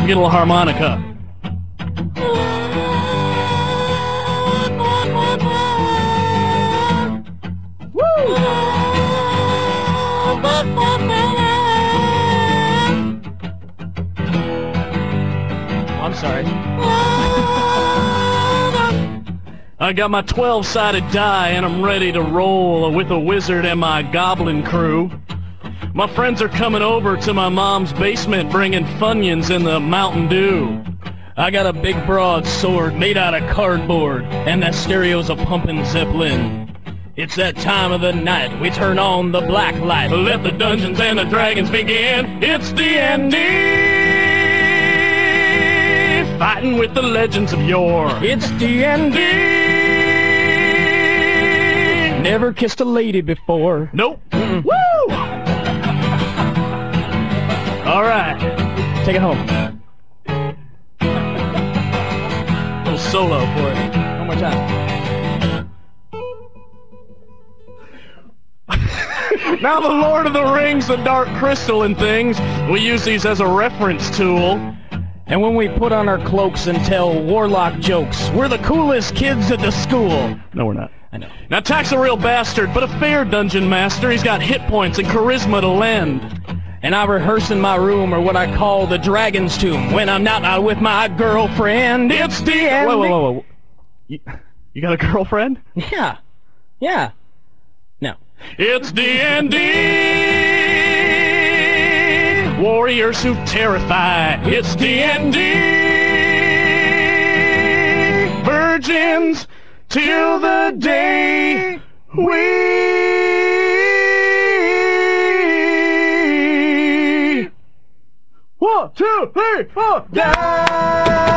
get a little harmonica. I'm sorry. I got my 12-sided die and I'm ready to roll with a wizard and my goblin crew. My friends are coming over to my mom's basement bringing Funyuns and the Mountain Dew. I got a big broadsword made out of cardboard and that stereo's a pumping Zeppelin. It's that time of the night, we turn on the black light. Let the Dungeons and the Dragons begin. It's D&D, fighting with the legends of yore. It's D&D. Never kissed a lady before. Nope. Mm-mm. Woo! All right. Take it home. Little solo for it. One more time. Now the Lord of the Rings, the Dark Crystal and things, we use these as a reference tool. And when we put on our cloaks and tell warlock jokes, we're the coolest kids at the school. No, we're not. I know. Now, Tack's a real bastard, but a fair dungeon master. He's got hit points and charisma to lend. And I rehearse in my room, or what I call the dragon's tomb, when I'm not out with my girlfriend. It's D&D. Whoa. You got a girlfriend? Yeah. Yeah. No. It's D&D. Warriors who terrify. It's D&D. Virgins till the day we 1, 2, 3, 4 die.